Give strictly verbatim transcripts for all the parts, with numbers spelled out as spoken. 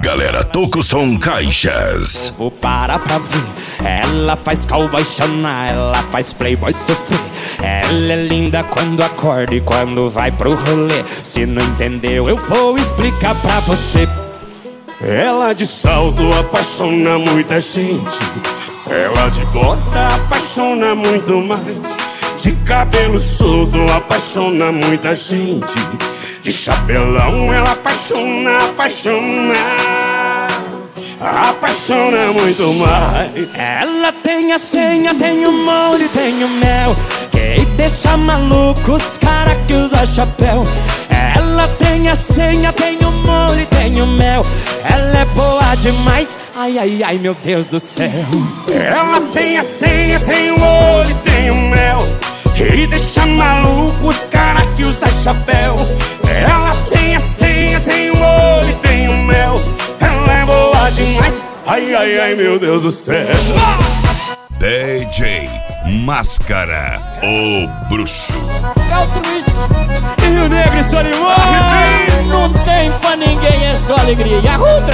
Galera, toca o som Caixas. Vou parar pra ver. Ela faz cowboy chorar, ela faz playboy sofrer. Ela é linda quando acorda e quando vai pro rolê. Se não entendeu, eu vou explicar pra você. Ela de salto apaixona muita gente. Ela de bota apaixona muito mais. De cabelo solto apaixona muita gente. De chapelão ela apaixona, apaixona, apaixona muito mais. Ela tem a senha, tem o molho, tem o mel, que deixa maluco os cara que usa chapéu. Ela tem a senha, tem o molho, tem o mel. Ela é boa demais, ai, ai, ai, meu Deus do céu. Ela tem a senha, tem o olho, tem o mel, e deixa maluco os cara que usa chapéu. Ela tem a senha, tem o olho, tem o mel. Ela é boa demais, ai, ai, ai, meu Deus do céu. D J Máscara, o bruxo. Caltwitch e o Negro e Solimão. Não tem pra ninguém, é só alegria. E a Rutra?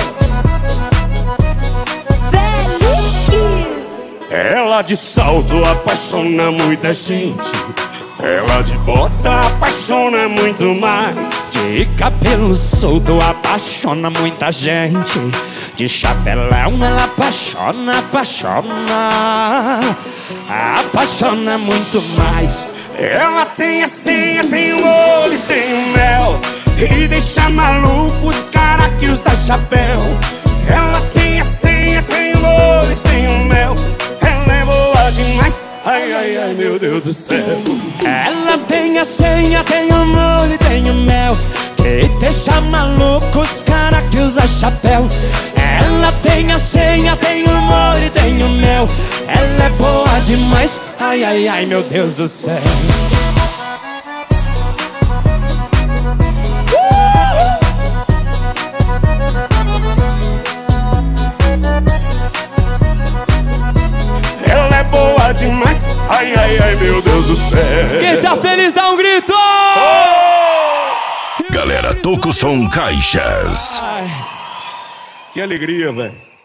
Ela de salto apaixona muita gente. Ela de bota apaixona muito mais. De cabelo solto apaixona muita gente. De chapelão ela apaixona, apaixona, apaixona muito mais. Ela tem a senha, tem o olho, tem o mel, e deixa maluco os cara que usa chapéu. Ela tem a senha, tem o olho, tem o mel. Ela é boa demais, ai, ai, ai, meu Deus do céu. Ela tem a senha, tem o molho, tem o mel, que deixa maluco os cara que usa chapéu. Ela tem a senha, tem o molho, tem o mel. Ela é boa demais, ai, ai, ai, meu Deus do céu. Ela é boa demais, ai, ai, ai, meu Deus do céu. Quem tá feliz dá um grito! Galera, toca o som Caixas. Que alegria, velho.